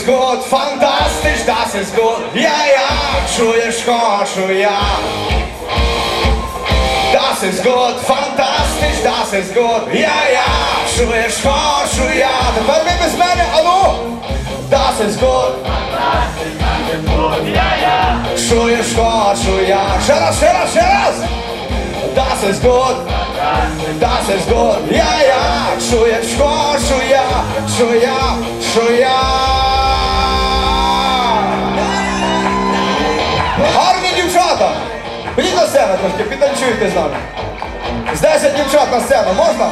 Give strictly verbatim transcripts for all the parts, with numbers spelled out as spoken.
good, fantastisch, das ist gut. Ja, ja, czujesz, хочу я. Das ist gut, fantastisch, das ist gut. Ja, ja, czujesz, хочу я. Тепер ви без мене, ану. Das ist gut, Fantastisch, das ist gut, ja, ja. czujesz, хочу я. Ще раз, ще раз, ще раз. Das ist gut, das ist gut. Ja, ja, czujesz, хочу я. Що я, що я. Гарні дівчата! Ходіть на сцену трошки, підтанцюйте з нами. З десять дівчат на сцену, можна?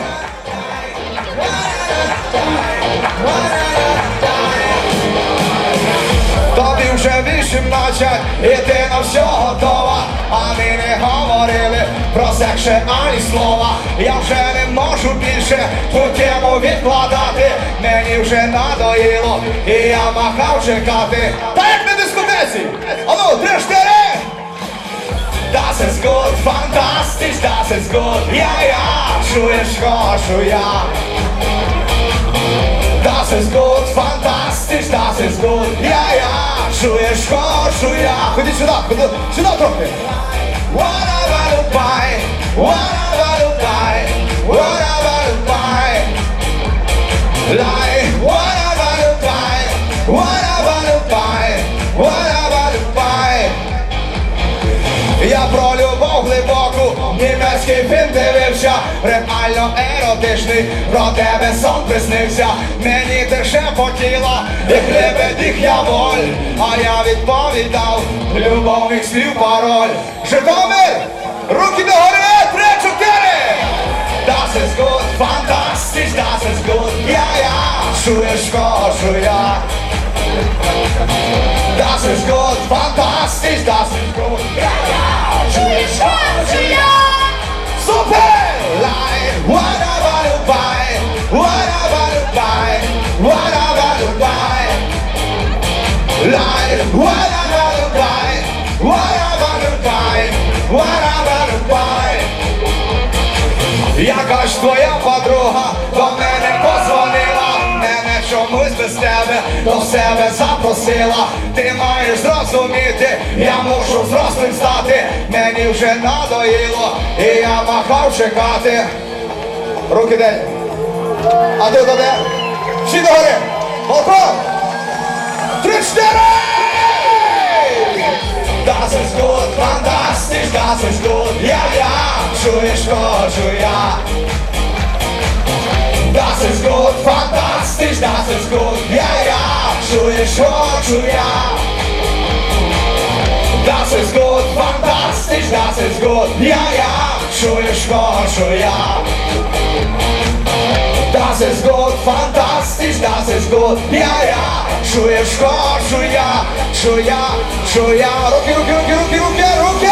Тобі вже вісімнадцять, і ти на все готова. А ми не говорили про секс ще ані слова. Я вже не можу більше ту тему відкладати. Мені вже надоїло, і я махав чекати. Та як на дискотеці! Ану, три-чотири! Das ist gut, fantastisch, das ist gut. Ja, ja, czujesz, хочу я. Das ist gut, fantastisch, das ist gut. Ja, ja, czujesz, хочу я. Ходіть сюди, ходіть, сюди трохи. Ва-ра-ва-ду-бай, ва-ра-ва-ду-бай, ва-ра-ва-ду-бай. Лай, ва-ра-ва-ду-бай, ва-ра-ва-ду-бай, ва-ра-ва-ду-бай. Я про любов глибоку, німецький фільм дивився, реально еротичний, про тебе сон приснився. Мені ти шепотіла, як лебедик я воль, а я відповідав, любовних слів пароль. Житомир, руки догори, три-чотири! Das ist gut, fantastisch, das ist gut, ja, ja, чуєш, хочу я. Das ist gut, fantastisch, das ist gut, ja, ja, czujesz, хочу я. Super! Live, what-a-ba-do-bye, what-a-ba-do-bye, what-a-ba-do-bye. Live, what-a-ba-do-bye, what-a-ba-do-bye, what-a-ba-do-bye. Якась твоя подруга до мене позвонила, мене чомусь без тебе до себе запросила. Ти маєш зрозуміти, я мушу взрослим стати. Мені вже надоїло, і я махав чекати. Руки де? А ти де? Всі догори! Балкон! Три-чотири! Das ist gut, fantastisch, das ist gut, ja, ja, czujesz, хочу я. Das ist gut, fantastisch, das ist gut, ja, ja, czujesz, хочу я. Das ist gut, fantastisch, das ist gut, ja, ja, czujesz, хочу я. Das ist gut, fantastisch, das ist gut, ja, ja, czujesz, хочу я, що я, що я, руки, руки, руки, руки, руки, руки.